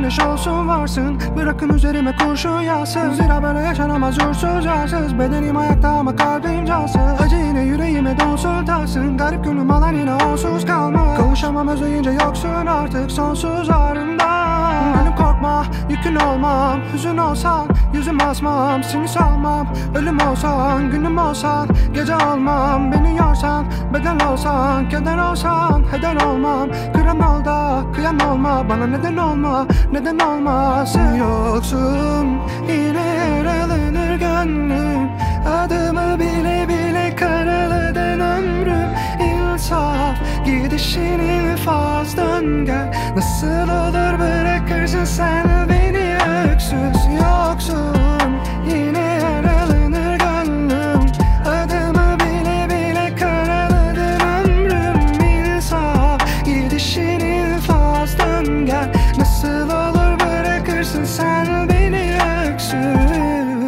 güneş olsun varsın. Bırakın üzerime kurşun yağsın. Zira böyle yaşanamaz uğursuz yarsız. Bedenim ayakta ama kalbim cansız. Acı yine yüreğime donsun taşsın. Garip gönlüm alan yine onsuz kalma. Kavuşamam özleyince yoksun artık sonsuz ağrımdan. Gönlüm korkma, yükün olmam. Hüzün olsan yüzüm asmam. Seni salmam, ölüm olsan, günüm olsan, gece olmam. Beni yorsan, bedel olsan, keder olsan, heder olmam. Kıran ol da kıyan olma, bana neden olma, neden olmasın. Yoksun yine yaralanır gönlüm. Adımı bile bile karaladın ömrüm. İnsaf gidişin infaz, dön gel. Nasıl olur bırakırsın sen beni öksüz. Yoksun yine yaralanır gönlüm. Adımı bile bile karaladın ömrüm. İnsaf gidişin infaz, dön gel. Nasıl olur bırakırsın sen beni öksüz.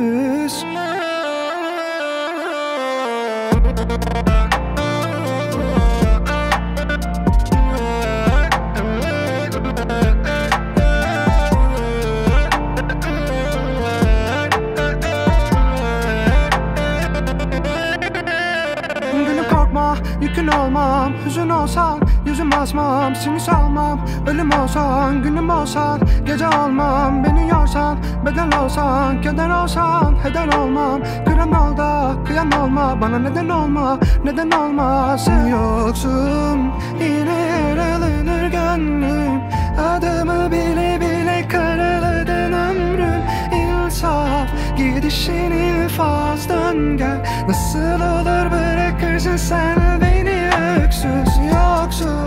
Yükün olmam, hüzün olsan yüzüm asmam. Seni salmam, ölüm olsan, günüm olsan, gece olmam. Beni yorsan, bedel olsan, keder olsan, heder olmam. Kıran ol da kıyan olma, bana neden olma, neden olmasın. Yoksun yine yaralanır gönlüm. Adımı bile bile karaladın ömrüm. İnsaf gidişin infaz, dön gel. Nasıl olur bırakırsın sen beni öksüz. Yoksun